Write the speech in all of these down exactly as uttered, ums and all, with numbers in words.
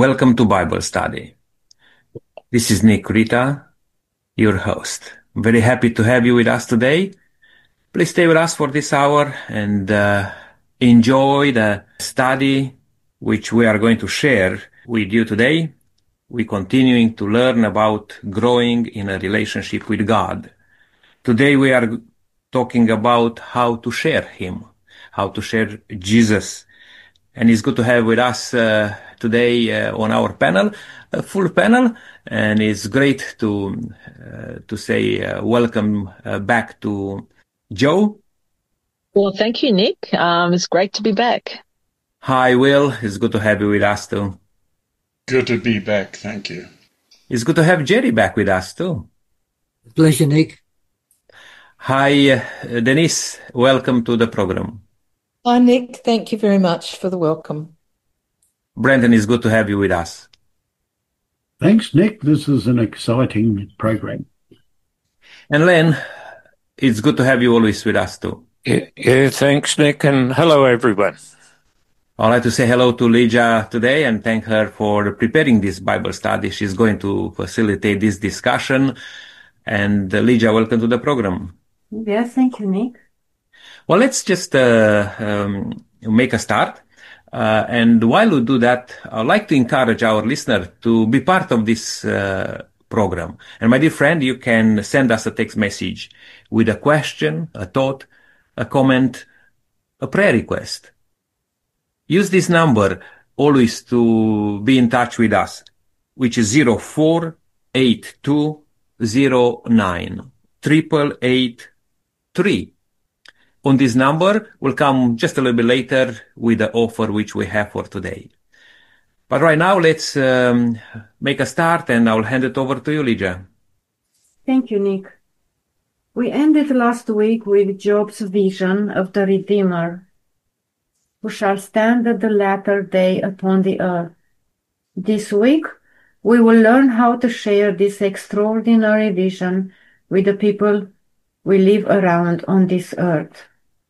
Welcome to Bible Study. This is Nick Rita, your host. Very happy to have you with us today. Please stay with us for this hour and uh, enjoy the study which we are going to share with you today. We're continuing to learn about growing in a relationship with God. Today we are talking about how to share Him, how to share Jesus. And it's good to have with us uh, today uh, on our panel, a full panel, and it's great to uh, to say uh, welcome uh, back to Joe. Well, thank you, Nick. Um, it's great to be back. Hi, Will. It's good to have you with us too. Good to be back. Thank you. It's good to have Jerry back with us too. Pleasure, Nick. Hi, uh, Denise. Welcome to the program. Hi, Nick. Thank you very much for the welcome. Brendan, it's good to have you with us. Thanks, Nick. This is an exciting program. And Len, it's good to have you always with us too. Yeah, yeah, thanks, Nick, and hello, everyone. I'd like to say hello to Lydia today and thank her for preparing this Bible study. She's going to facilitate this discussion. And uh, Lydia, welcome to the program. Yes, thank you, Nick. Well, let's just uh, um, make a start. Uh, and while we do that, I'd like to encourage our listener to be part of this uh, program. And my dear friend, you can send us a text message with a question, a thought, a comment, a prayer request. Use this number always to be in touch with us, which is zero four eight two zero nine triple eight three. On this number, we'll come just a little bit later with the offer which we have for today. But right now, let's um, make a start, and I'll hand it over to you, Lydia. Thank you, Nick. We ended last week with Job's vision of the Redeemer, who shall stand at the latter day upon the earth. This week, we will learn how to share this extraordinary vision with the people we live around on this earth.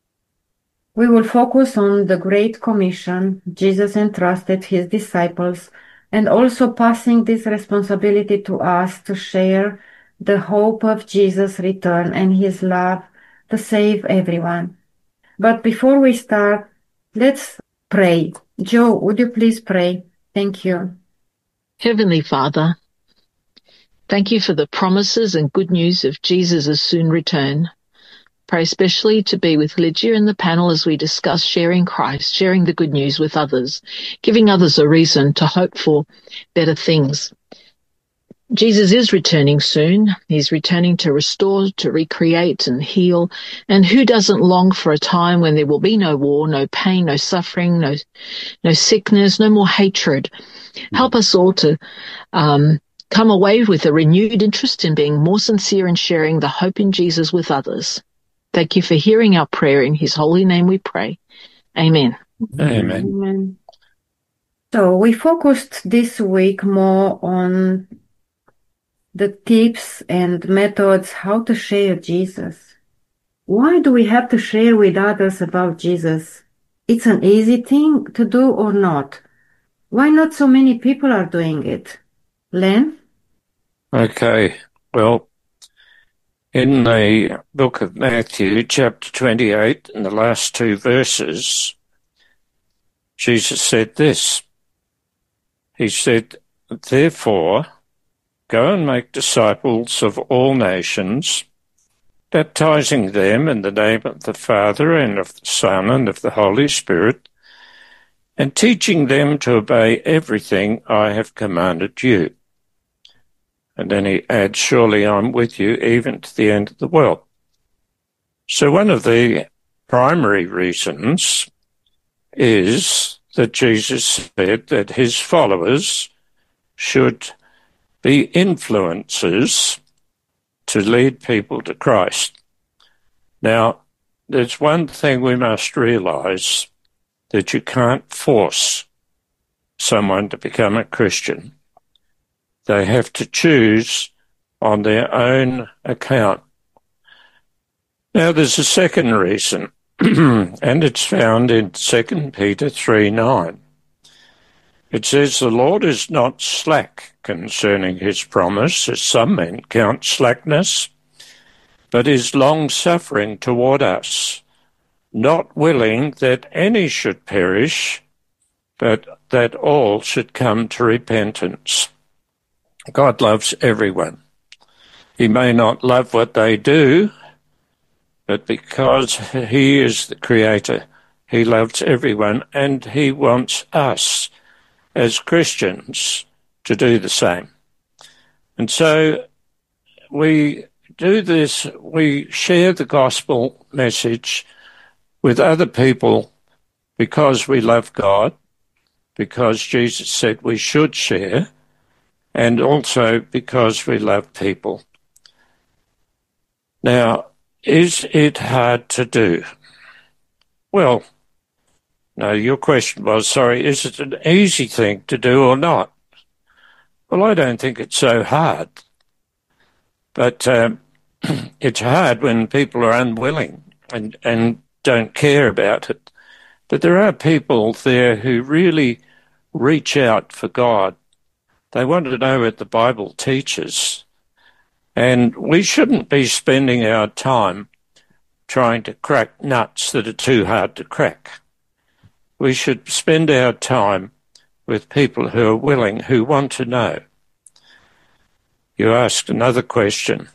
We will focus on the Great Commission Jesus entrusted his disciples, and also passing this responsibility to us to share the hope of Jesus' return and his love to save everyone. But before we start, let's pray. Joe, would you please pray? Thank you. Heavenly Father, thank you for the promises and good news of Jesus' soon return. Pray especially to be with Lydia and the panel as we discuss sharing Christ, sharing the good news with others, giving others a reason to hope for better things. Jesus is returning soon. He's returning to restore, to recreate and heal. And who doesn't long for a time when there will be no war, no pain, no suffering, no, no sickness, no more hatred? Help us all to um, come away with a renewed interest in being more sincere in sharing the hope in Jesus with others. Thank you for hearing our prayer. In his holy name we pray. Amen. Amen. Amen. So we focused this week more on the tips and methods how to share Jesus. Why do we have to share with others about Jesus? It's an easy thing to do or not? Why not so many people are doing it? Len? Okay, well, in the book of Matthew, chapter twenty-eight, in the last two verses, Jesus said this. He said, "Therefore, go and make disciples of all nations, baptizing them in the name of the Father and of the Son and of the Holy Spirit, and teaching them to obey everything I have commanded you." And then he adds, "Surely I'm with you even to the end of the world." So one of the primary reasons is that Jesus said that his followers should be influencers to lead people to Christ. Now, there's one thing we must realize, that you can't force someone to become a Christian. They have to choose on their own account. Now, there's a second reason, and it's found in Second Peter three nine. It says, the Lord is not slack concerning his promise, as some men count slackness, but is long-suffering toward us, not willing that any should perish, but that all should come to repentance. God loves everyone. He may not love what they do, but because he is the Creator, he loves everyone, and he wants us as Christians to do the same. And so we do this, we share the gospel message with other people because we love God, because Jesus said we should share, and also because we love people. Now, is it hard to do? Well, no, your question was, sorry, is it an easy thing to do or not? Well, I don't think it's so hard. But um, it's hard when people are unwilling and, and don't care about it. But there are people there who really reach out for God. They want to know what the Bible teaches. And we shouldn't be spending our time trying to crack nuts that are too hard to crack. We should spend our time with people who are willing, who want to know. You asked another question.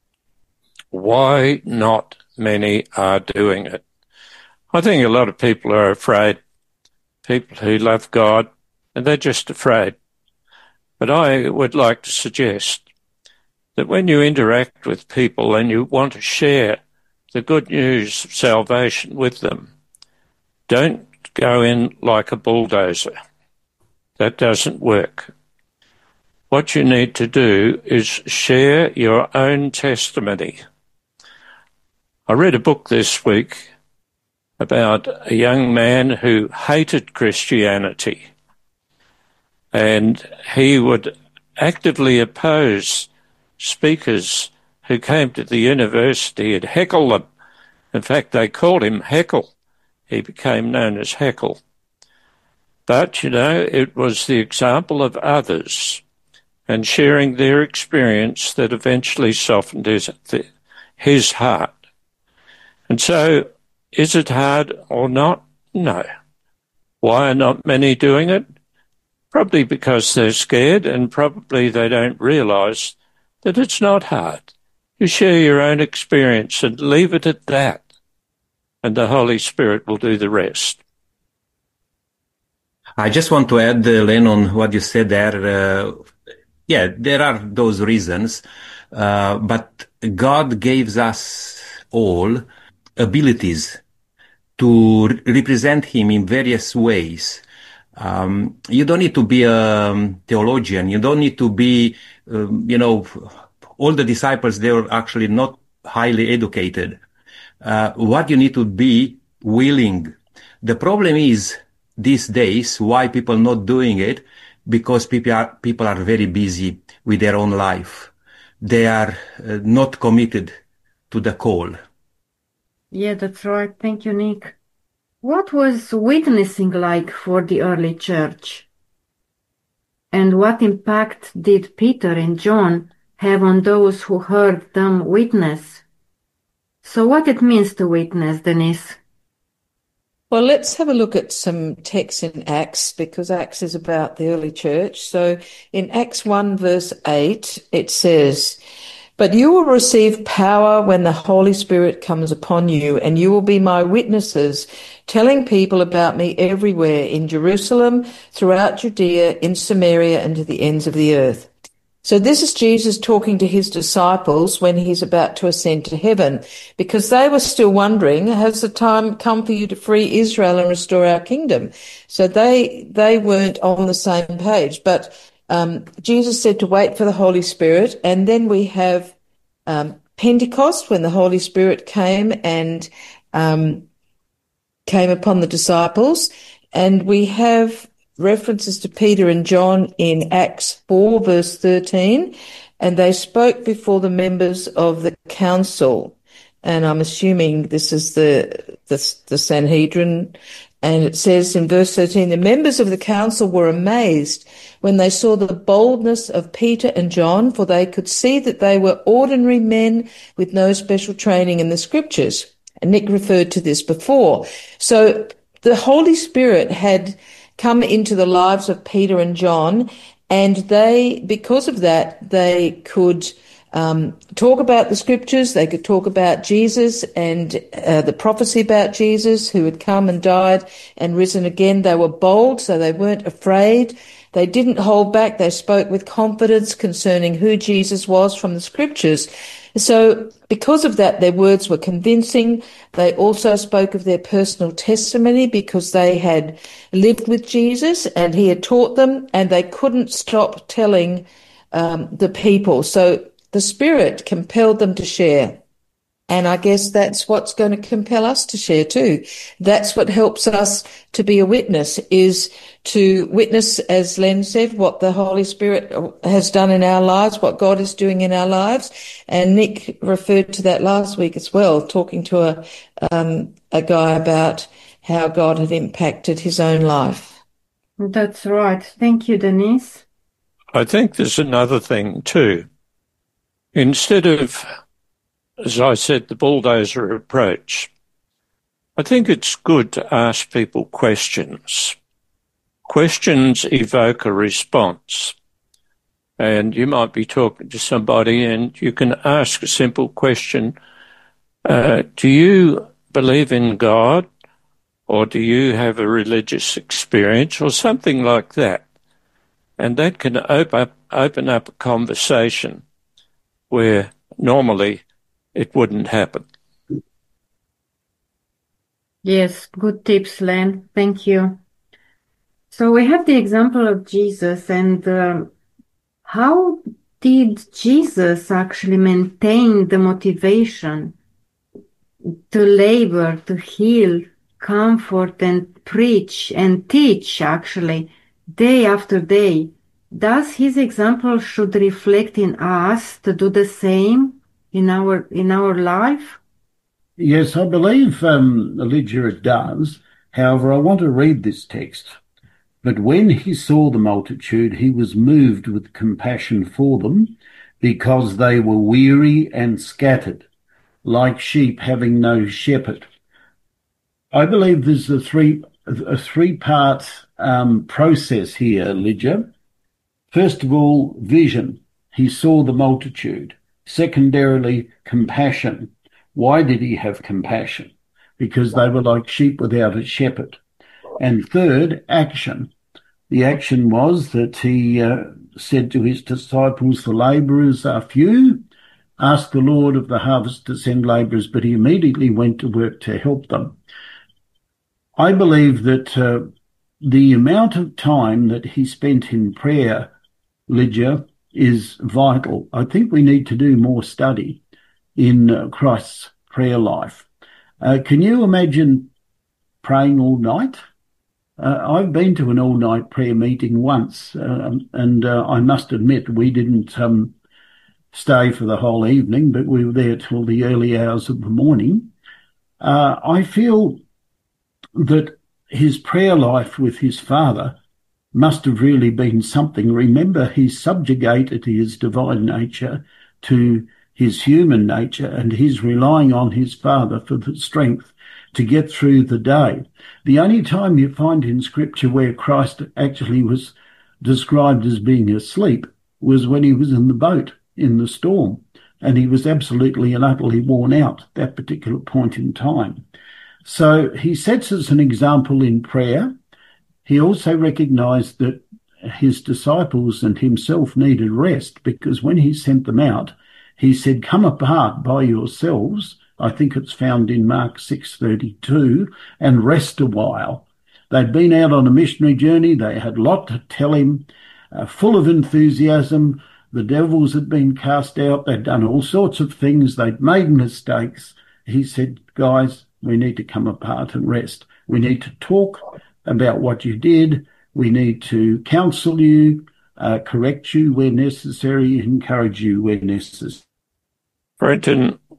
Why not many are doing it? I think a lot of people are afraid, people who love God, and they're just afraid. But I would like to suggest that when you interact with people and you want to share the good news of salvation with them, don't go in like a bulldozer. That doesn't work. What you need to do is share your own testimony. I read a book this week about a young man who hated Christianity, and he would actively oppose speakers who came to the university and heckle them. In fact, they called him Heckle. He became known as Heckle. But, you know, it was the example of others and sharing their experience that eventually softened his, his heart. And so, is it hard or not? No. Why are not many doing it? Probably because they're scared, and probably they don't realise that it's not hard. You share your own experience and leave it at that, and the Holy Spirit will do the rest. I just want to add, uh, Len, on what you said there. Uh, yeah, there are those reasons, uh, but God gives us all abilities to re- represent Him in various ways. Um, you don't need to be a theologian. You don't need to be, um, you know, all the disciples, they were actually not highly educated. Uh, what you need to be willing. The problem is these days why people not doing it, because people are, people are very busy with their own life. They are uh, not committed to the call. Yeah, that's right. Thank you, Nick. What was witnessing like for the early church? And what impact did Peter and John have on those who heard them witness? So what it means to witness, Denise? Well, let's have a look at some texts in Acts, because Acts is about the early church. So in Acts one verse eight, it says, "But you will receive power when the Holy Spirit comes upon you, and you will be my witnesses, telling people about me everywhere in Jerusalem, throughout Judea, in Samaria, and to the ends of the earth." So this is Jesus talking to his disciples when he's about to ascend to heaven, because they were still wondering, has the time come for you to free Israel and restore our kingdom? So they they weren't on the same page. But um, Jesus said to wait for the Holy Spirit, and then we have um, Pentecost, when the Holy Spirit came and um, came upon the disciples, and we have references to Peter and John in Acts four verse thirteen, and they spoke before the members of the council. and I'm assuming this is the, the, the Sanhedrin. And it says in verse thirteen, the members of the council were amazed when they saw the boldness of Peter and John, for they could see that they were ordinary men with no special training in the scriptures. And Nick referred to this before. So the Holy Spirit had come into the lives of Peter and John, and they, because of that, they could um, talk about the scriptures, they could talk about Jesus and uh, the prophecy about Jesus who had come and died and risen again. They were bold, so they weren't afraid. They didn't hold back. They spoke with confidence concerning who Jesus was from the scriptures. So because of that, their words were convincing. They also spoke of their personal testimony because they had lived with Jesus and he had taught them, and they couldn't stop telling um, the people. So the Spirit compelled them to share. And I guess that's what's going to compel us to share too. That's what helps us to be a witness, is to witness, as Len said, what the Holy Spirit has done in our lives, what God is doing in our lives. And Nick referred to that last week as well, talking to a, um, a guy about how God had impacted his own life. That's right. Thank you, Denise. I think there's another thing too. Instead of, as I said, the bulldozer approach, I think it's good to ask people questions. Questions evoke a response. And you might be talking to somebody and you can ask a simple question, uh, do you believe in God, or do you have a religious experience, or something like that? And that can open up, open up a conversation where normally it wouldn't happen. Yes, good tips, Len. Thank you. So we have the example of Jesus, and uh, how did Jesus actually maintain the motivation to labor, to heal, comfort, and preach and teach, actually, day after day? Does his example should reflect in us to do the same in our in our life? Yes, I believe, um, Lydia, it does. However, I want to read this text. But when he saw the multitude, he was moved with compassion for them, because they were weary and scattered, like sheep having no shepherd. I believe there's a three a three-part um, process here, Lydia. First of all, vision. He saw the multitude. Secondarily, compassion. Why did he have compassion? Because they were like sheep without a shepherd. And third, action. The action was that he uh, said to his disciples, the labourers are few. Ask the Lord of the harvest to send labourers, but he immediately went to work to help them. I believe that uh, the amount of time that he spent in prayer, Lydia, is vital. I think we need to do more study in uh, Christ's prayer life. Uh, can you imagine praying all night? Uh, I've been to an all-night prayer meeting once, uh, and uh, I must admit we didn't um, stay for the whole evening, but we were there till the early hours of the morning. Uh, I feel that his prayer life with his Father must have really been something. Remember, he subjugated his divine nature to his human nature, and he's relying on his Father for the strength to get through the day. The only time you find in Scripture where Christ actually was described as being asleep was when he was in the boat in the storm, and he was absolutely and utterly worn out at that particular point in time. So he sets us an example in prayer. He also recognized that his disciples and himself needed rest, because when he sent them out, he said, come apart by yourselves. I think it's found in Mark six thirty-two, and rest a while. They'd been out on a missionary journey. They had a lot to tell him, uh, full of enthusiasm. The devils had been cast out. They'd done all sorts of things. They'd made mistakes. He said, guys, we need to come apart and rest. We need to talk about what you did. We need to counsel you, uh, correct you where necessary, encourage you where necessary. Brenton,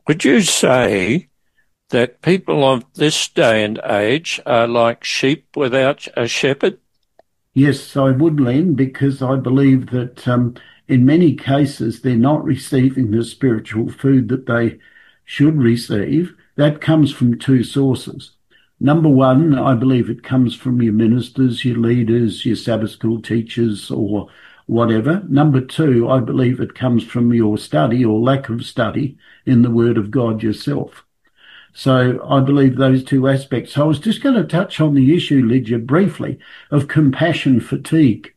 would you say that people of this day and age are like sheep without a shepherd? Yes, I would, Len, because I believe that um, in many cases they're not receiving the spiritual food that they should receive. That comes from two sources. Number one, I believe it comes from your ministers, your leaders, your Sabbath school teachers, or whatever. Number two, I believe it comes from your study or lack of study in the Word of God yourself. So I believe those two aspects. I was just going to touch on the issue, Lydia, briefly, of compassion fatigue.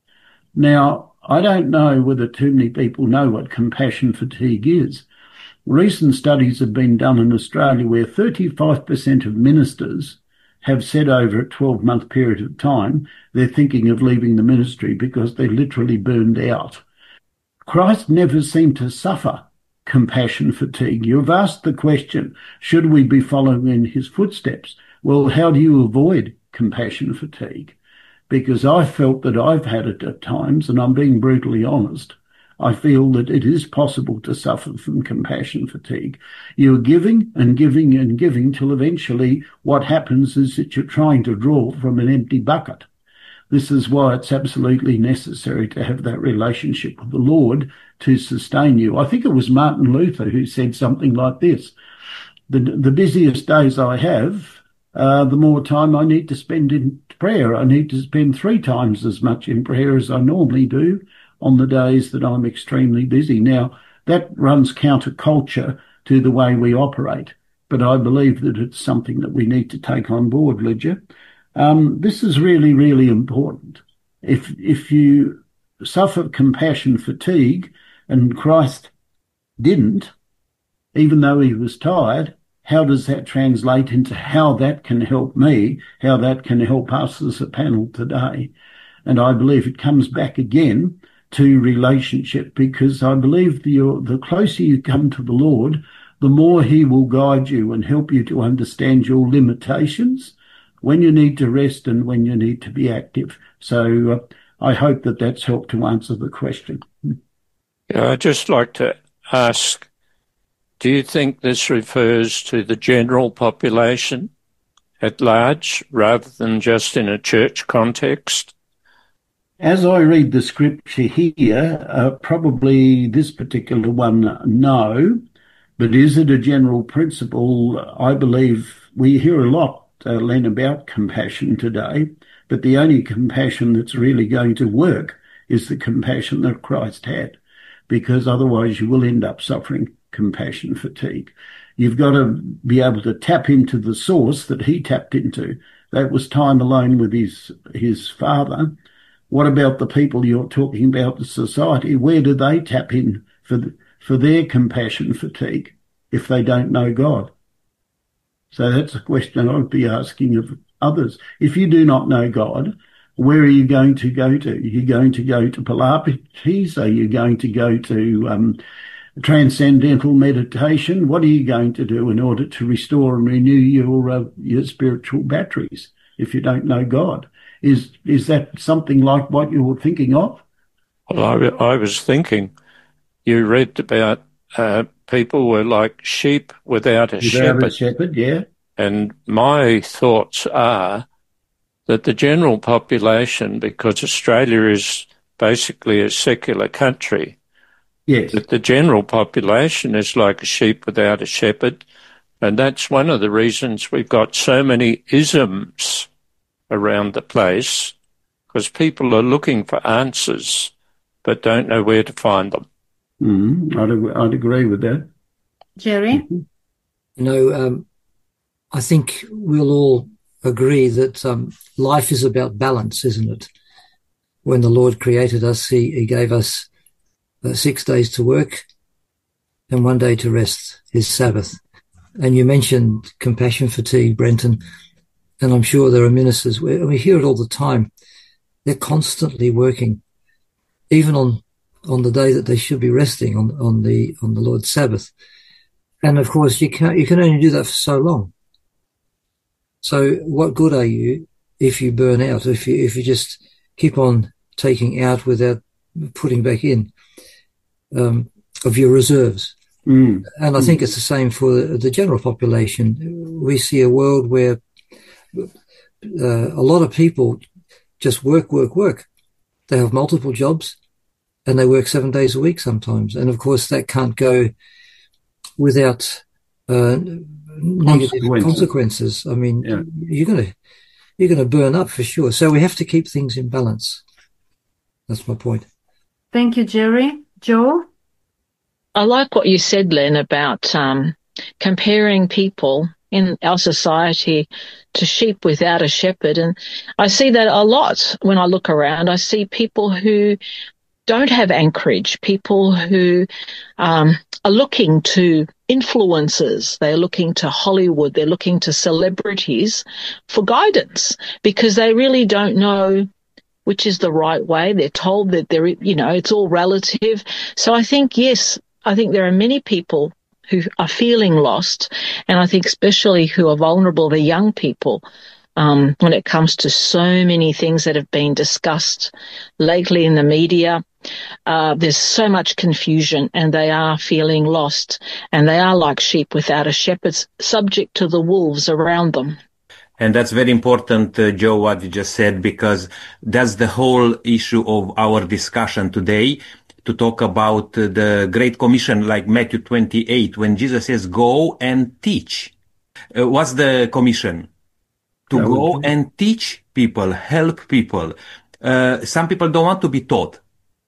Now, I don't know whether too many people know what compassion fatigue is. Recent studies have been done in Australia where thirty-five percent of ministers have said over a twelve-month period of time they're thinking of leaving the ministry because they're literally burned out. Christ never seemed to suffer compassion fatigue. You've asked the question, should we be following in his footsteps? Well, how do you avoid compassion fatigue? Because I felt that I've had it at times, and I'm being brutally honest. I feel that it is possible to suffer from compassion fatigue. You're giving and giving and giving till eventually what happens is that you're trying to draw from an empty bucket. This is why it's absolutely necessary to have that relationship with the Lord to sustain you. I think it was Martin Luther who said something like this: the, the busiest days I have, uh, the more time I need to spend in prayer. I need to spend three times as much in prayer as I normally do on the days that I'm extremely busy. Now, that runs counterculture to the way we operate, but I believe that it's something that we need to take on board, Lydia. Um, this is really, really important. If if you suffer compassion fatigue, and Christ didn't, even though he was tired, how does that translate into how that can help me, how that can help us as a panel today? And I believe it comes back again to relationship, because I believe the, the closer you come to the Lord, the more he will guide you and help you to understand your limitations, when you need to rest and when you need to be active. So uh, I hope that that's helped to answer the question. Yeah, I'd just like to ask, do you think this refers to the general population at large rather than just in a church context? As I read the scripture here, uh, probably this particular one, no. But is it a general principle? I believe we hear a lot, uh, Len, about compassion today, but the only compassion that's really going to work is the compassion that Christ had, because otherwise you will end up suffering compassion fatigue. You've got to be able to tap into the source that he tapped into. That was time alone with his his Father. What about the people you're talking about, the society? Where do they tap in for the, for their compassion fatigue if they don't know God? So that's a question I would be asking of others. If you do not know God, where are you going to go to? Are you going to go to Pilates? Are you going to go to um, transcendental meditation? What are you going to do in order to restore and renew your uh, your spiritual batteries if you don't know God? Is is that something like what you were thinking of? Well, I, I was thinking, you read about uh, people were like sheep without a without shepherd. a shepherd, yeah. And my thoughts are that the general population, because Australia is basically a secular country, yes, that the general population is like a sheep without a shepherd. And that's one of the reasons we've got so many isms around the place, because people are looking for answers but don't know where to find them. Mm-hmm. I'd, I'd agree with that. Jerry? Mm-hmm. You know, um, I think we'll all agree that um, life is about balance, isn't it? When the Lord created us, he, he gave us uh, six days to work and one day to rest, his Sabbath. And you mentioned compassion fatigue, Brenton, and I'm sure there are ministers, where we hear it all the time. They're constantly working, even on, on the day that they should be resting, on, on the, on the Lord's Sabbath. And of course, you can't, you can only do that for so long. So what good are you if you burn out, if you, if you just keep on taking out without putting back in, um, of your reserves? Mm. And I think it's the same for the general population. We see a world where uh, a lot of people just work, work, work. They have multiple jobs and they work seven days a week sometimes. And of course that can't go without uh, negative consequences. consequences. I mean, yeah. you're going to, you're going to burn up for sure. So we have to keep things in balance. That's my point. Thank you, Jerry. Joe? I like what you said, Len, about um, comparing people in our society to sheep without a shepherd. And I see that a lot when I look around. I see people who don't have anchorage, people who um, are looking to influencers, they're looking to Hollywood, they're looking to celebrities for guidance because they really don't know which is the right way. They're told that they're, you know, it's all relative. So I think, yes, I think there are many people who are feeling lost, and I think especially who are vulnerable, the young people, um, when it comes to so many things that have been discussed lately in the media. Uh, there's so much confusion, and they are feeling lost, and they are like sheep without a shepherd, subject to the wolves around them. And that's very important, uh, Joe, what you just said, because that's the whole issue of our discussion today, to talk about uh, the Great Commission, like Matthew twenty-eight, when Jesus says, go and teach. Uh, what's the commission? To yeah, go and teach people, help people. Uh, some people don't want to be taught,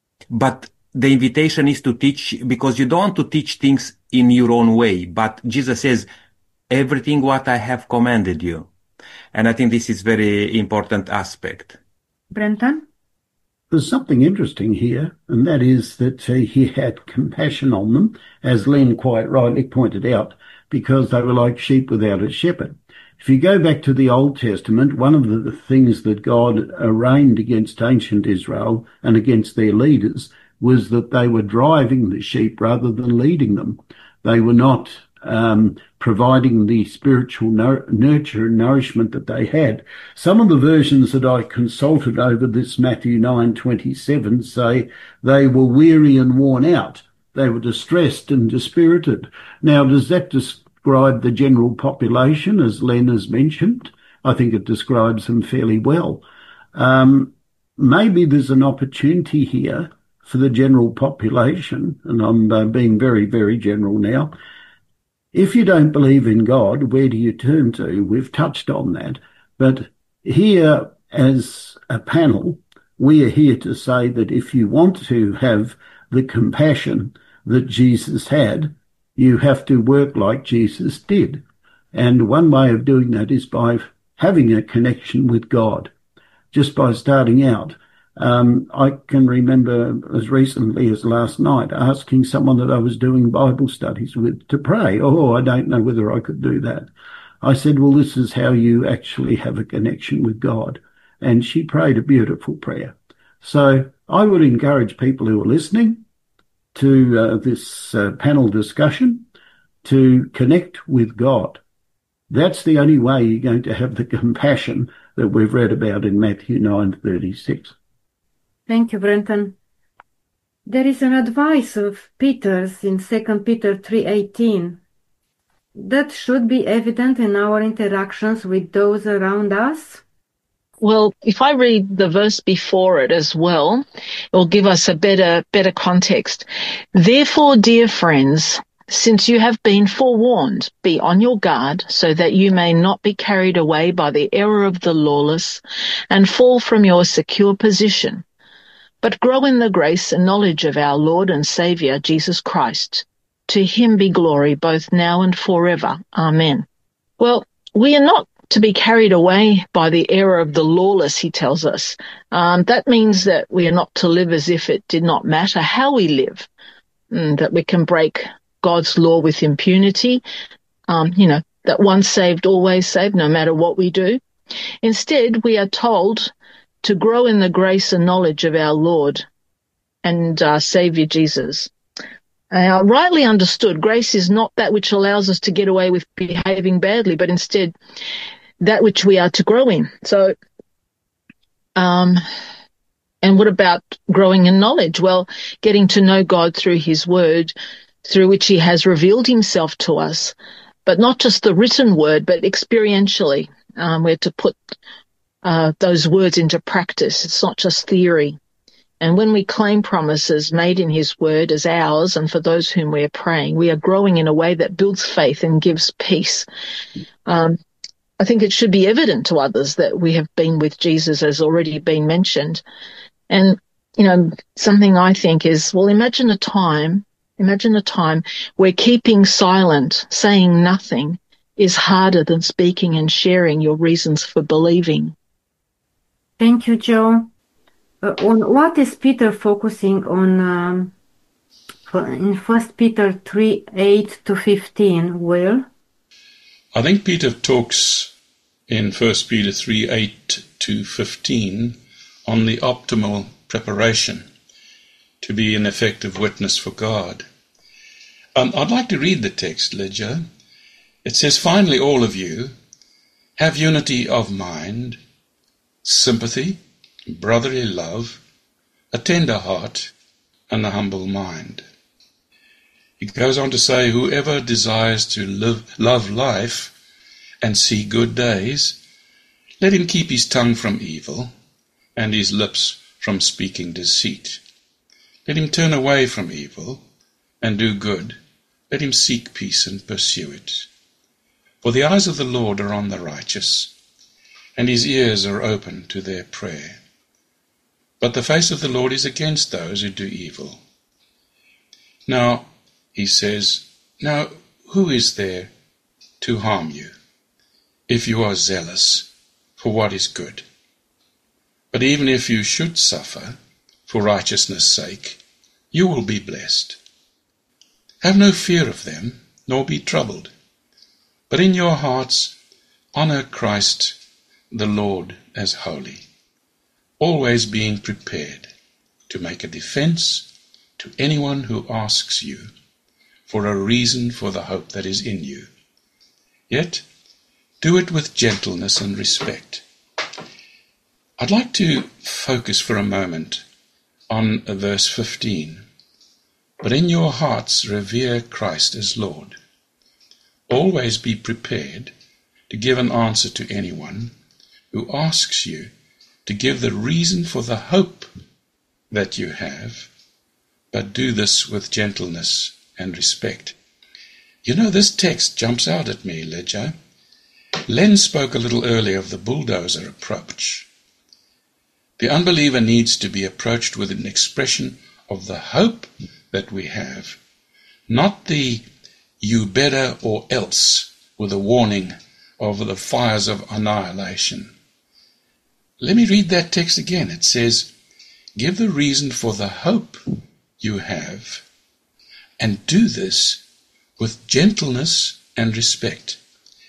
but the invitation is to teach, because you don't want to teach things in your own way. But Jesus says, everything what I have commanded you. And I think this is very important aspect. Brenton? There's something interesting here, and that is that uh, he had compassion on them, as Len quite rightly pointed out, because they were like sheep without a shepherd. If you go back to the Old Testament, one of the things that God arraigned against ancient Israel and against their leaders was that they were driving the sheep rather than leading them. They were not um, providing the spiritual nur- nurture and nourishment that they had. Some of the versions that I consulted over this Matthew nine twenty-seven say they were weary and worn out. They were distressed and dispirited. Now, does that describe the general population, as Len has mentioned? I think it describes them fairly well. Um, maybe there's an opportunity here for the general population, and I'm uh, being very, very general now. If you don't believe in God, where do you turn to? We've touched on that. But here, as a panel, we are here to say that if you want to have the compassion that Jesus had, you have to work like Jesus did. And one way of doing that is by having a connection with God, just by starting out. Um, I can remember as recently as last night asking someone that I was doing Bible studies with to pray. Oh, I don't know whether I could do that. I said, well, this is how you actually have a connection with God. And she prayed a beautiful prayer. So I would encourage people who are listening to uh, this uh, panel discussion to connect with God. That's the only way you're going to have the compassion that we've read about in Matthew nine thirty-six. Thank you, Brenton. There is an advice of Peter's in Second Peter three eighteen that should be evident in our interactions with those around us. Well, if I read the verse before it as well, it will give us a better, better context. Therefore, dear friends, since you have been forewarned, be on your guard so that you may not be carried away by the error of the lawless and fall from your secure position, but grow in the grace and knowledge of our Lord and Saviour, Jesus Christ. To him be glory both now and forever. Amen. Well, we are not to be carried away by the error of the lawless, he tells us. Um, that means that we are not to live as if it did not matter how we live, and that we can break God's law with impunity, um, you know, that once saved, always saved, no matter what we do. Instead, we are told to grow in the grace and knowledge of our Lord and uh, Saviour Jesus. Uh, rightly understood, grace is not that which allows us to get away with behaving badly, but instead that which we are to grow in. So, um, and what about growing in knowledge? Well, getting to know God through his word through which he has revealed himself to us, but not just the written word, but experientially. Um, we're to put uh, those words into practice. It's not just theory. And when we claim promises made in his word as ours and for those whom we are praying, we are growing in a way that builds faith and gives peace. Um, I think it should be evident to others that we have been with Jesus, as already been mentioned. And, you know, something I think is, well, imagine a time, imagine a time where keeping silent, saying nothing, is harder than speaking and sharing your reasons for believing. Thank you, Joe. Uh, on what is Peter focusing on um, in First Peter three, eight to fifteen, Will? I think Peter talks in First Peter three, eight to fifteen on the optimal preparation to be an effective witness for God. Um, I'd like to read the text, Lydia. It says, "Finally, all of you, have unity of mind, sympathy, brotherly love, a tender heart, and a humble mind." He goes on to say, "Whoever desires to live, love life and see good days, let him keep his tongue from evil and his lips from speaking deceit. Let him turn away from evil and do good. Let him seek peace and pursue it. For the eyes of the Lord are on the righteous, and his ears are open to their prayer. But the face of the Lord is against those who do evil." Now, he says, "Now who is there to harm you, if you are zealous for what is good? But even if you should suffer for righteousness' sake, you will be blessed. Have no fear of them, nor be troubled, but in your hearts honor Christ the Lord as holy, always being prepared to make a defense to anyone who asks you for a reason for the hope that is in you. Yet do it with gentleness and respect." I'd like to focus for a moment on verse fifteen. "But in your hearts revere Christ as Lord. Always be prepared to give an answer to anyone who asks you to give the reason for the hope that you have, but do this with gentleness and respect." You know, this text jumps out at me, Lydia. Len spoke a little earlier of the bulldozer approach. The unbeliever needs to be approached with an expression of the hope that we have, not the "you better or else" with a warning of the fires of annihilation. Let me read that text again. It says, "Give the reason for the hope you have, and do this with gentleness and respect."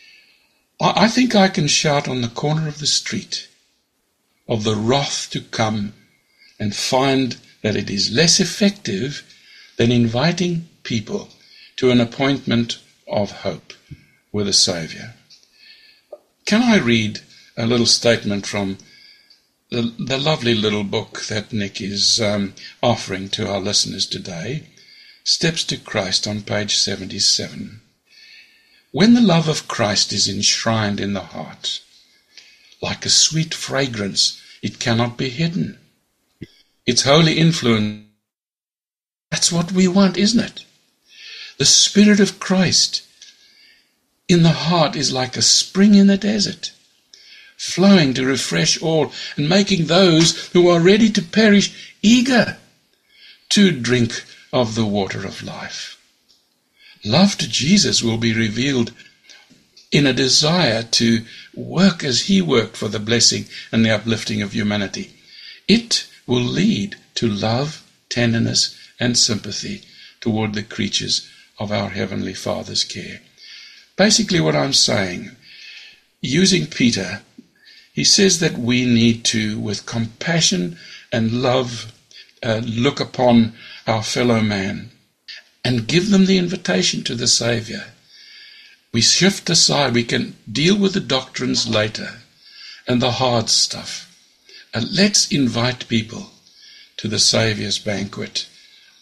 I, I think I can shout on the corner of the street of the wrath to come and find that it is less effective than inviting people to an appointment of hope with a Saviour. Can I read a little statement from the, the lovely little book that Nick is um, offering to our listeners today, Steps to Christ, on page seventy-seven. "When the love of Christ is enshrined in the heart, like a sweet fragrance, it cannot be hidden. Its holy influence, that's what we want, isn't it? The Spirit of Christ in the heart is like a spring in the desert, flowing to refresh all and making those who are ready to perish eager to drink of the water of life. Love to Jesus will be revealed in a desire to work as he worked for the blessing and the uplifting of humanity. It will lead to love, tenderness, and sympathy toward the creatures of our Heavenly Father's care." Basically what I'm saying, using Peter, he says that we need to, with compassion and love, uh, look upon our fellow man and give them the invitation to the Saviour. We shift aside. We can deal with the doctrines later and the hard stuff. And let's invite people to the Saviour's banquet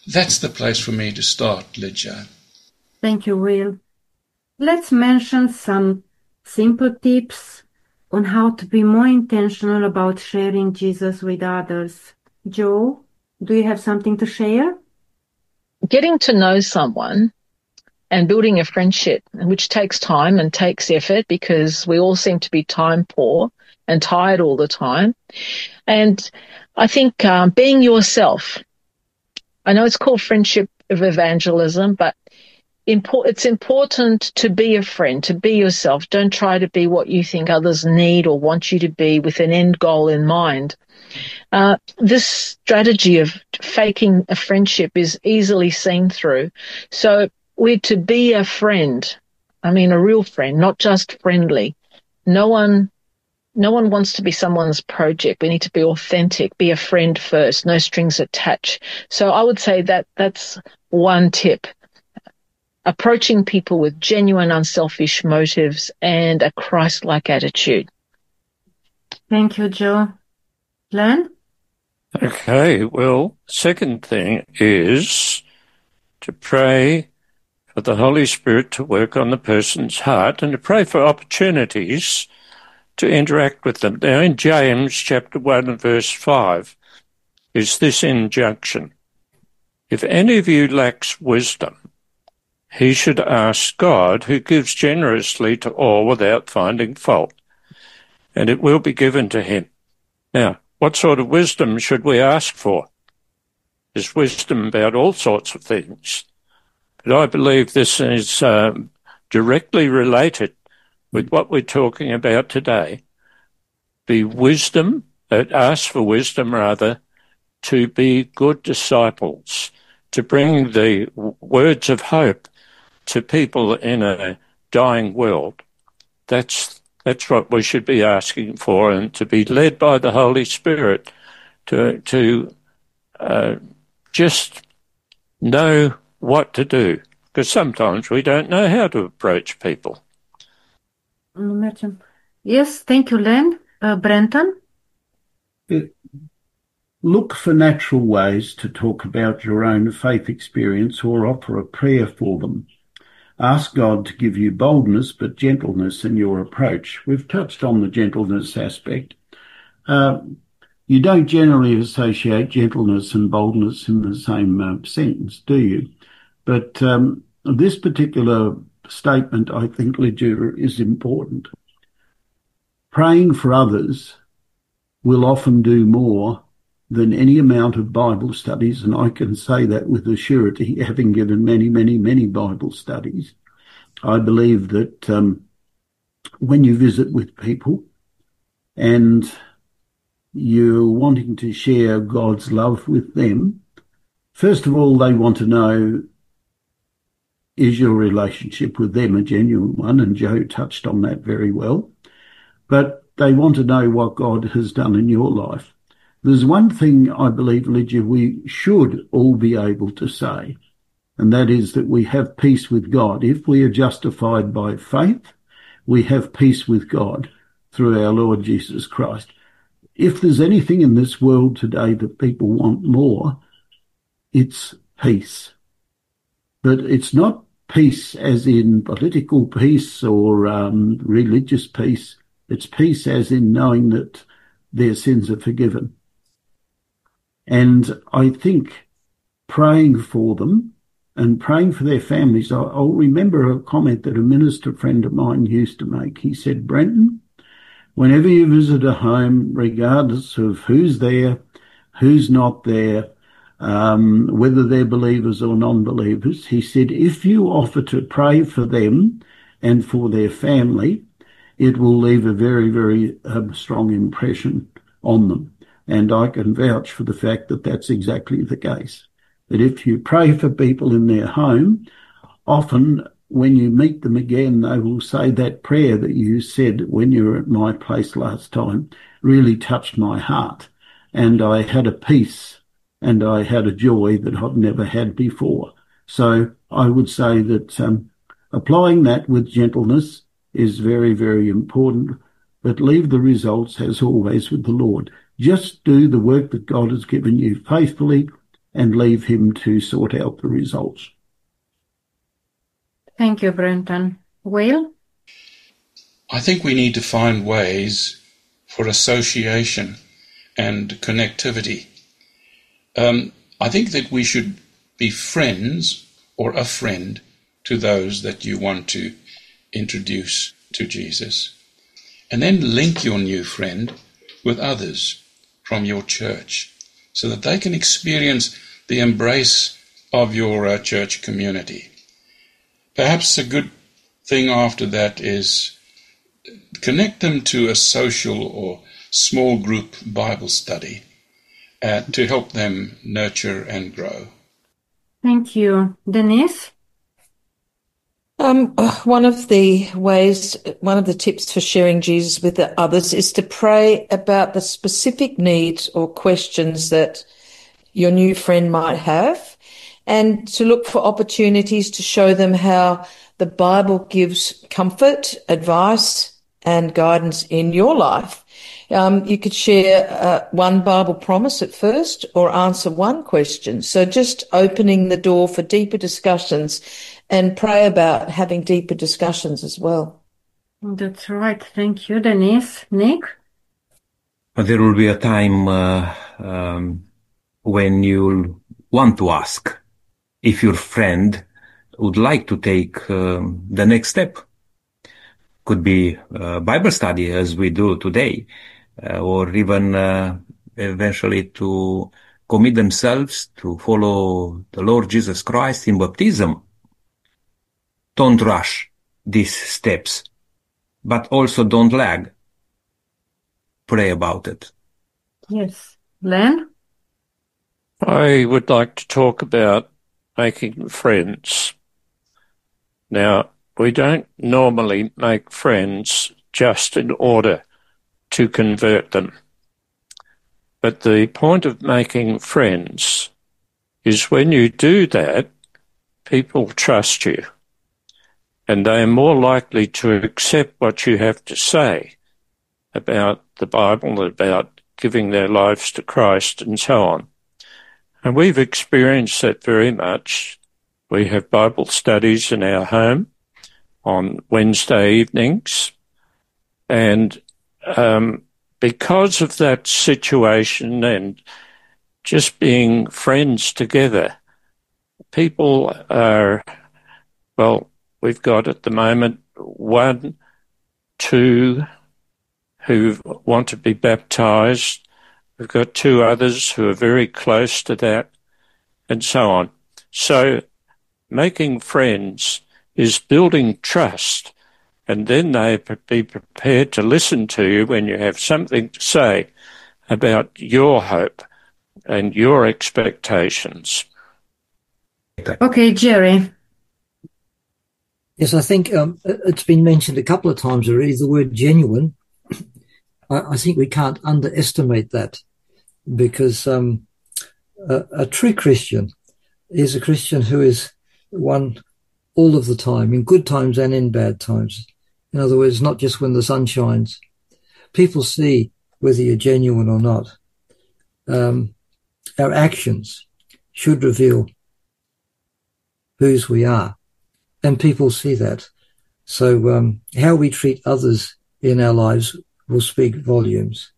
That's the place for me to start, Lydia. Thank you, Will. Let's mention some simple tips on how to be more intentional about sharing Jesus with others. Joe, do you have something to share? Getting to know someone and building a friendship, which takes time and takes effort because we all seem to be time poor and tired all the time. And I think um, being yourself, I know it's called friendship of evangelism, but import, it's important to be a friend, to be yourself. Don't try to be what you think others need or want you to be with an end goal in mind. Uh, this strategy of faking a friendship is easily seen through. So we're to be a friend. I mean, a real friend, not just friendly. No one, no one wants to be someone's project. We need to be authentic, be a friend first, no strings attached. So I would say that that's one tip. Approaching people with genuine, unselfish motives and a Christ-like attitude. Thank you, Joe. Len? Okay, well, second thing is to pray for the Holy Spirit to work on the person's heart and to pray for opportunities to interact with them. Now, in James chapter one and verse five is this injunction. If any of you lacks wisdom, he should ask God, who gives generously to all without finding fault, and it will be given to him. Now, what sort of wisdom should we ask for? There's wisdom about all sorts of things. But I believe this is um, directly related with what we're talking about today. Be wisdom, uh, ask for wisdom rather, to be good disciples, to bring the words of hope to people in a dying world. That's that's what we should be asking for, and to be led by the Holy Spirit to to uh, just know what to do, because sometimes we don't know how to approach people. Yes, thank you, Len. Uh, Brenton? Look for natural ways to talk about your own faith experience or offer a prayer for them. Ask God to give you boldness but gentleness in your approach. We've touched on the gentleness aspect. Uh, you don't generally associate gentleness and boldness in the same uh, sentence, do you? But um, this particular statement, I think, Lydia, is important. Praying for others will often do more than any amount of Bible studies, and I can say that with a surety, having given many, many, many Bible studies. I believe that um, when you visit with people and you're wanting to share God's love with them, first of all, they want to know, is your relationship with them a genuine one? And Joe touched on that very well. But they want to know what God has done in your life. There's one thing I believe, Lydia, we should all be able to say, and that is that we have peace with God. If we are justified by faith, we have peace with God through our Lord Jesus Christ. If there's anything in this world today that people want more, it's peace. But it's not peace as in political peace or um, religious peace. It's peace as in knowing that their sins are forgiven. And I think praying for them and praying for their families, I'll remember a comment that a minister friend of mine used to make. He said, Brenton, whenever you visit a home, regardless of who's there, who's not there, um, whether they're believers or non-believers, he said, if you offer to pray for them and for their family, it will leave a very, very um, strong impression on them. And I can vouch for the fact that that's exactly the case. That if you pray for people in their home, often when you meet them again, they will say that prayer that you said when you were at my place last time really touched my heart. And I had a peace and I had a joy that I've never had before. So I would say that um, applying that with gentleness is very, very important, but leave the results, as always, with the Lord. Just do the work that God has given you faithfully and leave him to sort out the results. Thank you, Brenton. Will? I think we need to find ways for association and connectivity. Um, I think that we should be friends or a friend to those that you want to introduce to Jesus. And then link your new friend with others from your church so that they can experience the embrace of your uh, church community. Perhaps a good thing after that is connect them to a social or small group Bible study uh, to help them nurture and grow. Thank you. Denise? Um, one of the ways, one of the tips for sharing Jesus with the others is to pray about the specific needs or questions that your new friend might have, and to look for opportunities to show them how the Bible gives comfort, advice, and guidance in your life. Um, you could share uh, one Bible promise at first or answer one question. So just opening the door for deeper discussions, and pray about having deeper discussions as well. That's right. Thank you, Denise. Nick? There will be a time uh, um, when you'll want to ask if your friend would like to take um, the next step. Could be uh, Bible study as we do today, uh, or even uh, eventually to commit themselves to follow the Lord Jesus Christ in baptism. Don't rush these steps, but also don't lag. Pray about it. Yes. Len? I would like to talk about making friends. Now, we don't normally make friends just in order to convert them. But the point of making friends is when you do that, people trust you, and they are more likely to accept what you have to say about the Bible, about giving their lives to Christ, and so on. And we've experienced that very much. We have Bible studies in our home on Wednesday evenings, and um, because of that situation and just being friends together, people are, well, we've got at the moment one, two who want to be baptized. We've got two others who are very close to that, and so on. So making friends is building trust, and then they be prepared to listen to you when you have something to say about your hope and your expectations. Okay, Jerry. Yes, I think um, it's been mentioned a couple of times already, the word genuine. I, I think we can't underestimate that, because um, a, a true Christian is a Christian who is one all of the time, in good times and in bad times. In other words, not just when the sun shines. People see whether you're genuine or not. Um, our actions should reveal whose we are, and people see that. So um, how we treat others in our lives will speak volumes.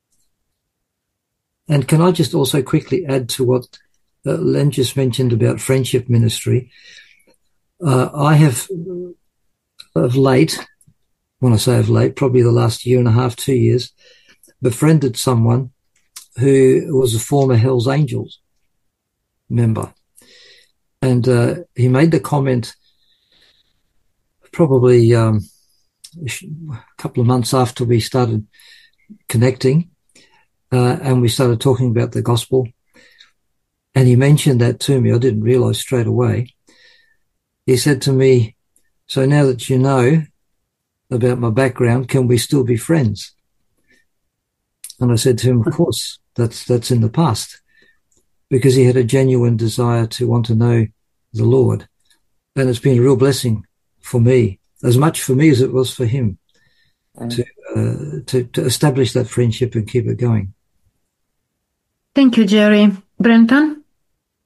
And can I just also quickly add to what uh, Len just mentioned about friendship ministry? Uh, I have, of late, when I say of late, probably the last year and a half, two years, befriended someone who was a former Hells Angels member. And uh, he made the comment probably um, a couple of months after we started connecting, uh, and we started talking about the gospel. And he mentioned that to me. I didn't realize straight away. He said to me, "So now that you know about my background, can we still be friends?" And I said to him, "Of course, that's that's in the past," because he had a genuine desire to want to know the Lord. And it's been a real blessing for me, as much for me as it was for him, mm. to, uh, to to establish that friendship and keep it going. Thank you, Jerry. Brenton?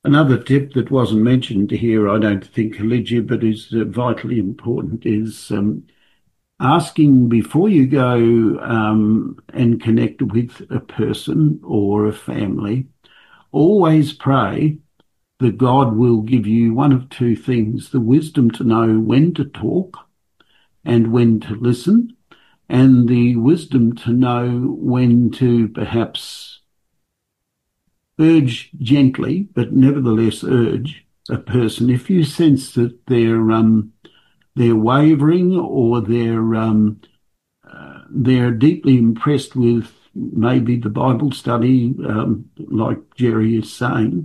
Another tip that wasn't mentioned here, I don't think, Lygia, but is uh, vitally important, is um, asking before you go um, and connect with a person or a family, always pray that God will give you one of two things: the wisdom to know when to talk and when to listen, and the wisdom to know when to perhaps urge gently, but nevertheless urge a person. If you sense that they're um, they're wavering, or they're um, uh, they're deeply impressed with maybe the Bible study, um, like Jerry is saying,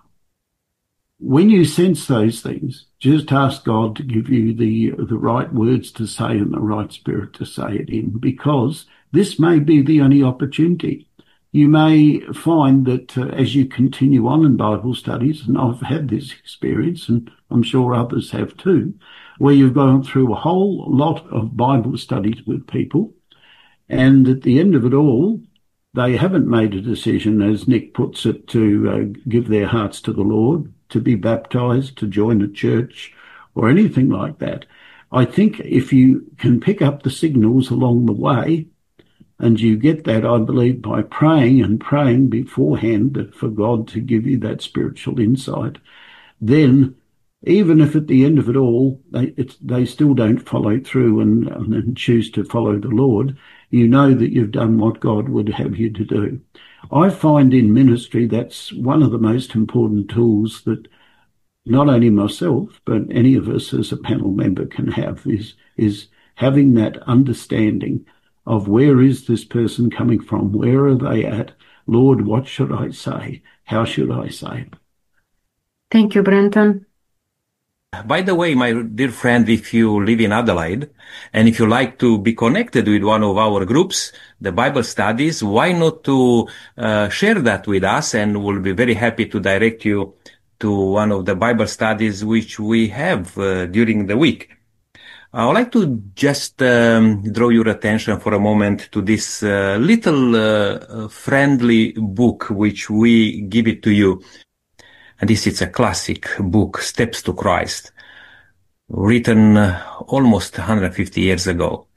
when you sense those things, just ask God to give you the the right words to say and the right spirit to say it in, because this may be the only opportunity. You may find that uh, as you continue on in Bible studies, and I've had this experience, and I'm sure others have too, where you've gone through a whole lot of Bible studies with people, and at the end of it all, they haven't made a decision, as Nick puts it, to uh, give their hearts to the Lord, to be baptized, to join a church, or anything like that. I think if you can pick up the signals along the way, and you get that, I believe, by praying and praying beforehand that for God to give you that spiritual insight, then even if at the end of it all they, it's, they still don't follow through and, and choose to follow the Lord, you know that you've done what God would have you to do. I find in ministry that's one of the most important tools that not only myself, but any of us as a panel member can have, is, is having that understanding of where is this person coming from? Where are they at? Lord, what should I say? How should I say it? Thank you, Brenton. By the way, my dear friend, if you live in Adelaide, and if you like to be connected with one of our groups, the Bible studies, why not to uh, share that with us, and we'll be very happy to direct you to one of the Bible studies which we have uh, during the week. I would like to just um, draw your attention for a moment to this uh, little uh, friendly book which we give it to you. And this is a classic book, Steps to Christ, written uh, almost one hundred fifty years ago.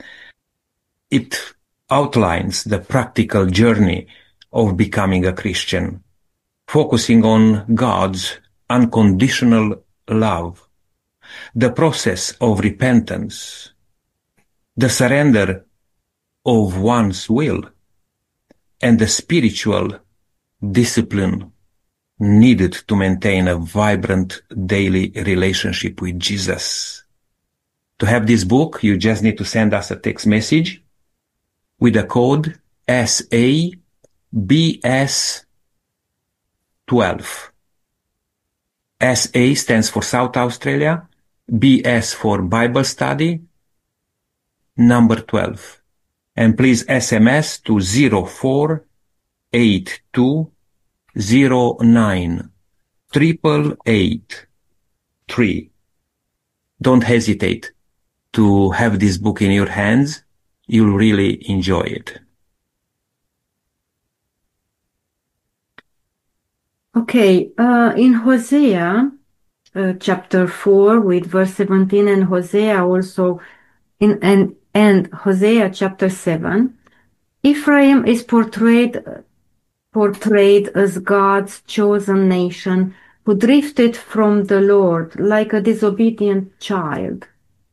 It outlines the practical journey of becoming a Christian, focusing on God's unconditional love, the process of repentance, the surrender of one's will, and the spiritual discipline needed to maintain a vibrant daily relationship with Jesus. To have this book, you just need to send us a text message with the code S A B S twelve. S A stands for South Australia, B S for Bible Study, number twelve. And please S M S to zero four eight two zero nine triple eight three. Don't hesitate to have this book in your hands. You'll really enjoy it. Okay, uh, in Hosea, uh, chapter four with verse seventeen, and Hosea also, in and, and Hosea chapter seven, Ephraim is portrayed portrayed as God's chosen nation who drifted from the Lord like a disobedient child.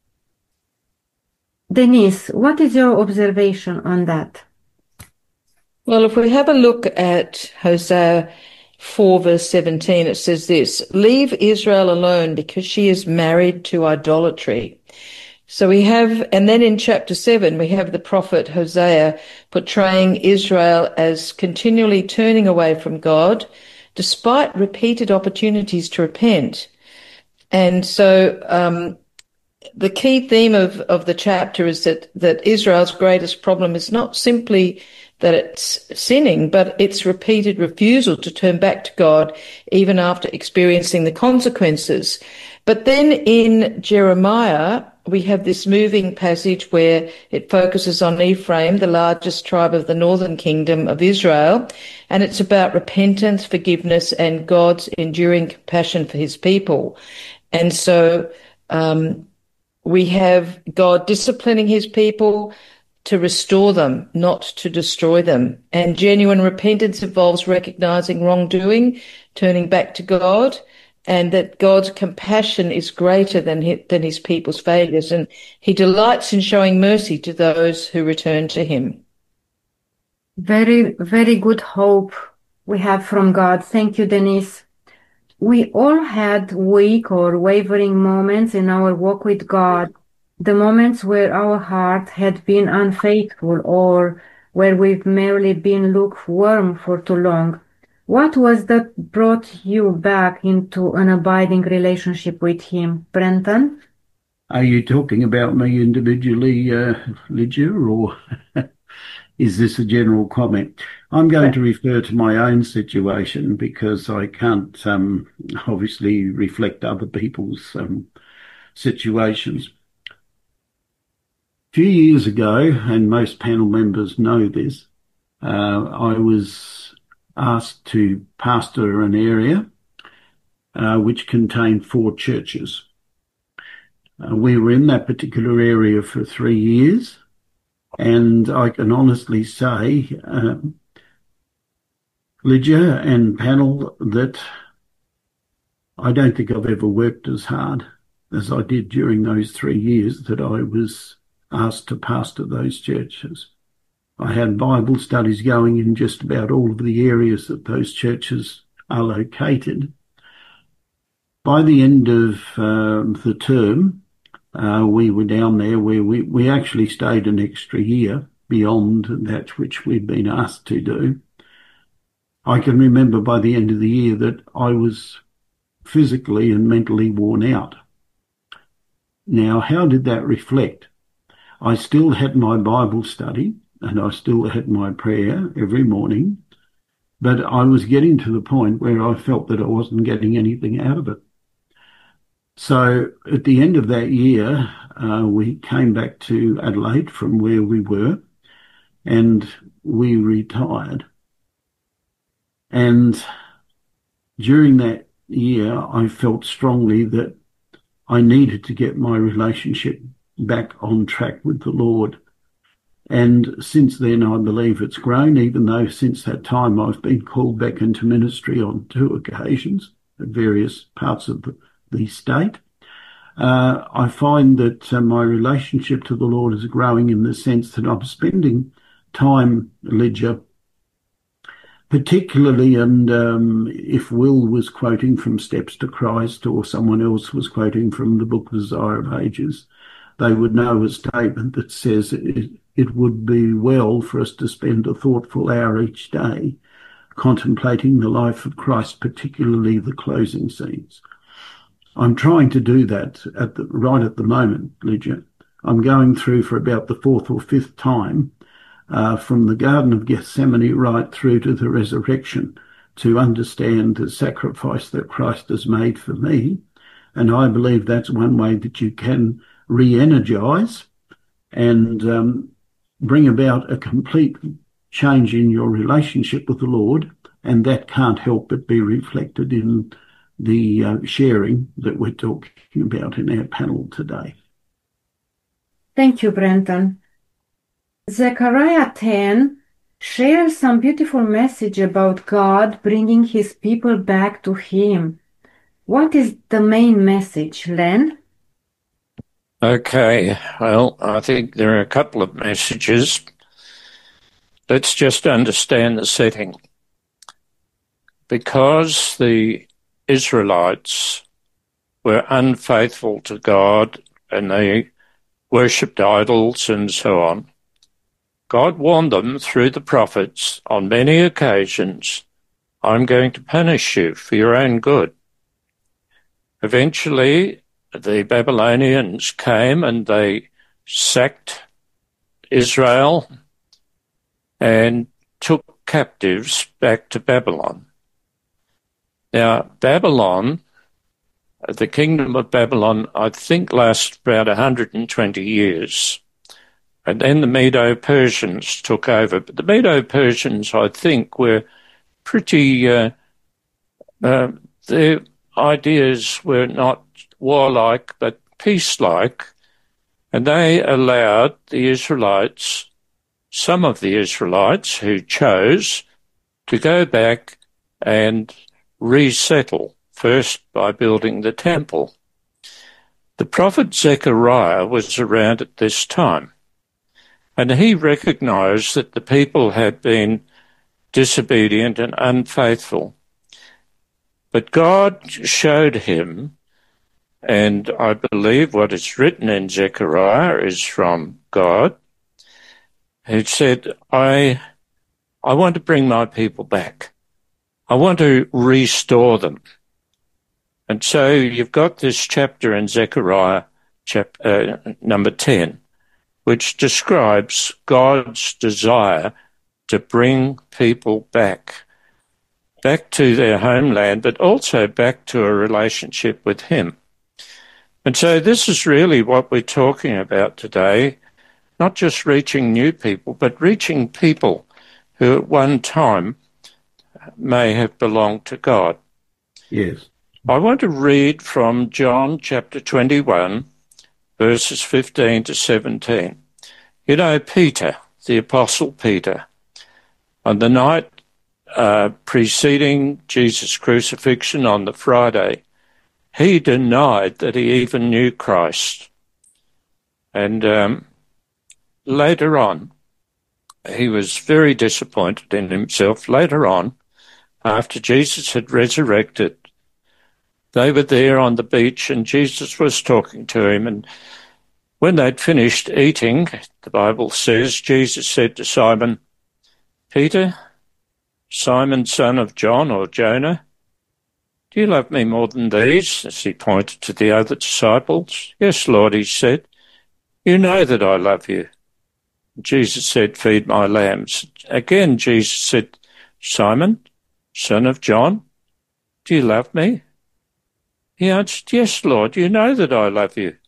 Denise, what is your observation on that? Well, if we have a look at Hosea four verse seventeen, it says this: leave Israel alone because she is married to idolatry. So we have, and then in chapter seven, we have the prophet Hosea portraying Israel as continually turning away from God despite repeated opportunities to repent. And so um, the key theme of, of the chapter is that, that Israel's greatest problem is not simply that it's sinning, but its repeated refusal to turn back to God even after experiencing the consequences. But then in Jeremiah we have this moving passage where it focuses on Ephraim, the largest tribe of the northern kingdom of Israel, and it's about repentance, forgiveness, and God's enduring compassion for his people. And so um, we have God disciplining his people to restore them, not to destroy them. And genuine repentance involves recognizing wrongdoing, turning back to God, and that God's compassion is greater than his, than his people's failures, and he delights in showing mercy to those who return to him. Very, very good hope we have from God. Thank you, Denise. We all had weak or wavering moments in our walk with God, the moments where our heart had been unfaithful or where we've merely been lukewarm for too long. What was that brought you back into an abiding relationship with him, Brenton? Are you talking about me individually, uh, Lydia, or is this a general comment? I'm going to refer to my own situation because I can't um, obviously reflect other people's um, situations. A few years ago, and most panel members know this, uh, I was asked to pastor an area uh, which contained four churches. Uh, we were in that particular area for three years, and I can honestly say, uh, Lydia and panel, that I don't think I've ever worked as hard as I did during those three years that I was asked to pastor those churches. I had Bible studies going in just about all of the areas that those churches are located. By the end of um, the term, uh, we were down there where we, we actually stayed an extra year beyond that which we'd been asked to do. I can remember by the end of the year that I was physically and mentally worn out. Now, how did that reflect? I still had my Bible study, and I still had my prayer every morning, but I was getting to the point where I felt that I wasn't getting anything out of it. So at the end of that year, uh, we came back to Adelaide from where we were, and we retired. And during that year, I felt strongly that I needed to get my relationship back on track with the Lord. And since then, I believe it's grown, even though since that time I've been called back into ministry on two occasions at various parts of the, the state. Uh, I find that uh, my relationship to the Lord is growing in the sense that I'm spending time, Lydia, particularly, and um, if Will was quoting from Steps to Christ or someone else was quoting from the book Desire of Ages, they would know a statement that says it, it would be well for us to spend a thoughtful hour each day contemplating the life of Christ, particularly the closing scenes. I'm trying to do that at the, right at the moment, Lydia. I'm going through for about the fourth or fifth time uh, from the Garden of Gethsemane right through to the resurrection to understand the sacrifice that Christ has made for me. And I believe that's one way that you can re-energize and um, bring about a complete change in your relationship with the Lord, and that can't help but be reflected in the uh, sharing that we're talking about in our panel today. Thank you, Brenton. Zechariah ten shares some beautiful message about God bringing his people back to him. What is the main message, Len? Okay, well, I think there are a couple of messages. Let's just understand the setting. Because the Israelites were unfaithful to God and they worshipped idols and so on, God warned them through the prophets on many occasions, I'm going to punish you for your own good. Eventually, the Babylonians came and they sacked Israel and took captives back to Babylon. Now, Babylon The kingdom of Babylon, I think, lasted about one hundred twenty years. And then the Medo-Persians took over. But the Medo-Persians, I think, were pretty, uh, uh, their ideas were not warlike, but peace-like. And they allowed the Israelites, some of the Israelites who chose, to go back and resettle, first by building the temple. The prophet Zechariah was around at this time, and he recognized that the people had been disobedient and unfaithful. But God showed him, and I believe what is written in Zechariah is from God. He said, I, I want to bring my people back. I want to restore them. And so you've got this chapter in Zechariah, chap, uh, number ten, which describes God's desire to bring people back, back to their homeland, but also back to a relationship with him. And so this is really what we're talking about today, not just reaching new people, but reaching people who at one time may have belonged to God. Yes. I want to read from John chapter twenty-one, verses fifteen to seventeen. You know, Peter, the Apostle Peter, on the night uh, preceding Jesus' crucifixion on the Friday, he denied that he even knew Christ. And um, later on, he was very disappointed in himself. Later on, after Jesus had resurrected, they were there on the beach and Jesus was talking to him. And when they'd finished eating, the Bible says, Jesus said to Simon, Peter, Simon, son of John or Jonah, do you love me more than these? As he pointed to the other disciples. Yes, Lord, he said. You know that I love you. Jesus said, feed my lambs. Again, Jesus said, Simon, son of John, do you love me? He answered, yes, Lord, you know that I love you.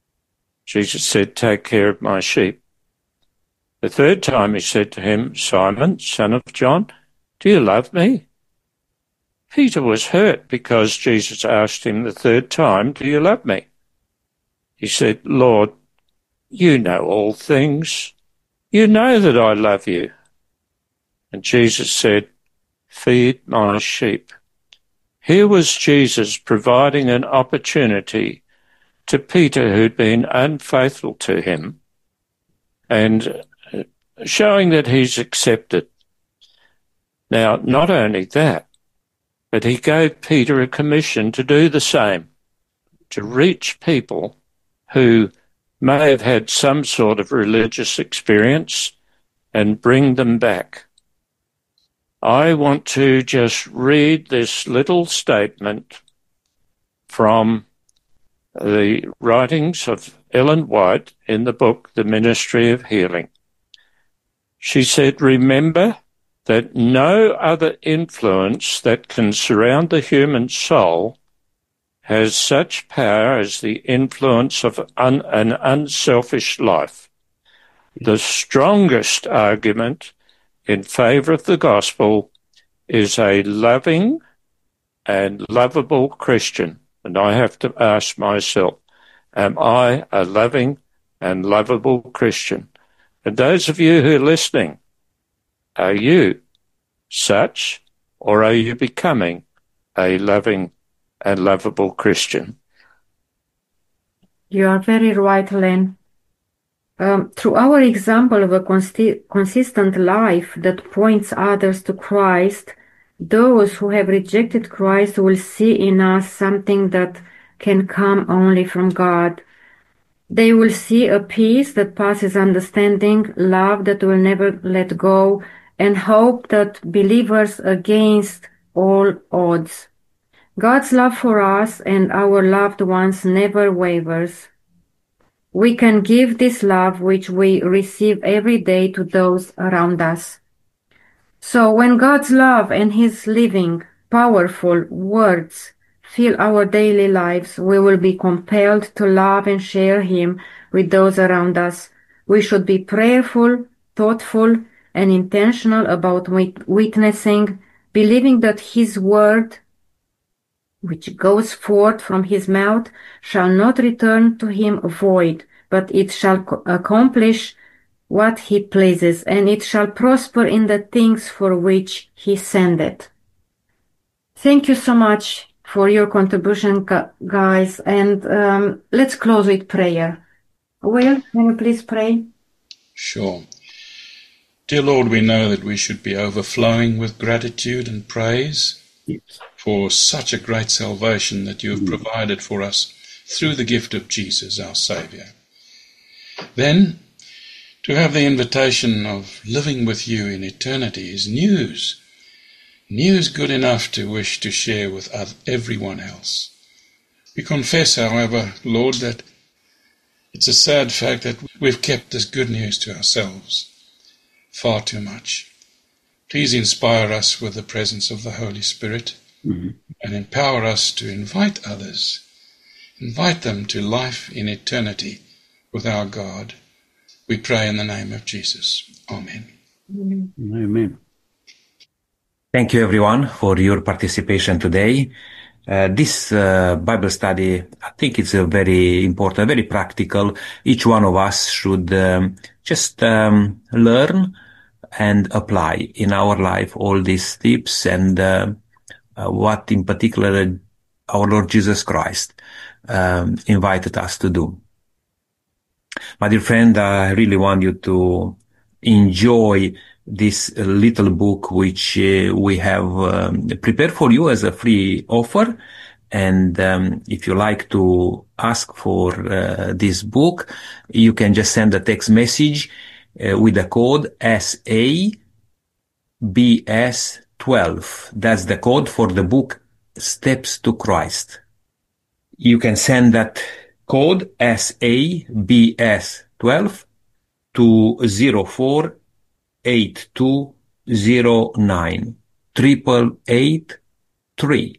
Jesus said, take care of my sheep. The third time he said to him, Simon, son of John, do you love me? Peter was hurt because Jesus asked him the third time, do you love me? He said, Lord, you know all things. You know that I love you. And Jesus said, feed my sheep. Here was Jesus providing an opportunity to Peter, who'd been unfaithful to him, and showing that he's accepted. Now, not only that, but he gave Peter a commission to do the same, to reach people who may have had some sort of religious experience and bring them back. I want to just read this little statement from the writings of Ellen White in the book, The Ministry of Healing. She said, remember that no other influence that can surround the human soul has such power as the influence of un- an unselfish life. The strongest argument in favor of the gospel is a loving and lovable Christian. And I have to ask myself, am I a loving and lovable Christian? And those of you who are listening, are you such, or are you becoming a loving and lovable Christian? You are very right, Len. Um, through our example of a consti- consistent life that points others to Christ, those who have rejected Christ will see in us something that can come only from God. They will see a peace that passes understanding, love that will never let go, and hope that believers against all odds. God's love for us and our loved ones never wavers. We can give this love which we receive every day to those around us. So when God's love and His living, powerful words fill our daily lives, we will be compelled to love and share Him with those around us. We should be prayerful, thoughtful, and intentional about witnessing, believing that His word, which goes forth from His mouth, shall not return to Him void, but it shall accomplish what He pleases, and it shall prosper in the things for which He sent it. Thank you so much for your contribution, guys, and um, let's close with prayer. Will, can you please pray? Sure. Dear Lord, we know that we should be overflowing with gratitude and praise yes. for such a great salvation that you have mm-hmm. provided for us through the gift of Jesus, our Saviour. Then, to have the invitation of living with you in eternity is news. News good enough to wish to share with everyone else. We confess, however, Lord, that it's a sad fact that we've kept this good news to ourselves far too much. Please inspire us with the presence of the Holy Spirit mm-hmm. and empower us to invite others, invite them to life in eternity with our God. We pray in the name of Jesus. Amen. Amen. Amen. Thank you, everyone, for your participation today. Uh, this uh, Bible study, I think it's a very important, very practical. Each one of us should um, just um, learn and apply in our life all these tips and uh, uh, what in particular our Lord Jesus Christ um, invited us to do. My dear friend, I really want you to enjoy this little book which uh, we have um, prepared for you as a free offer. And um, if you like to ask for uh, this book, you can just send a text message uh, with the code S A B S twelve. That's the code for the book Steps to Christ. You can send that code S A B S twelve to zero four eight two zero nine triple eight three.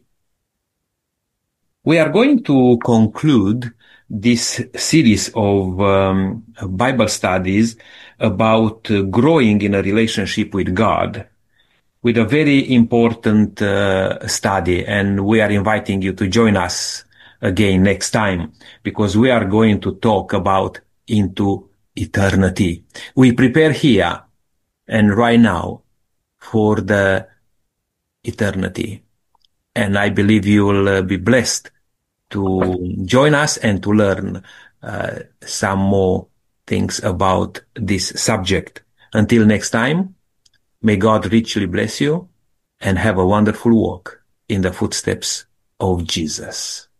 We are going to conclude this series of um, Bible studies about uh, growing in a relationship with God with a very important uh, study, and we are inviting you to join us again next time because we are going to talk about into eternity. We prepare here and right now for the eternity. And I believe you will uh, be blessed to join us and to learn uh, some more things about this subject. Until next time, may God richly bless you and have a wonderful walk in the footsteps of Jesus.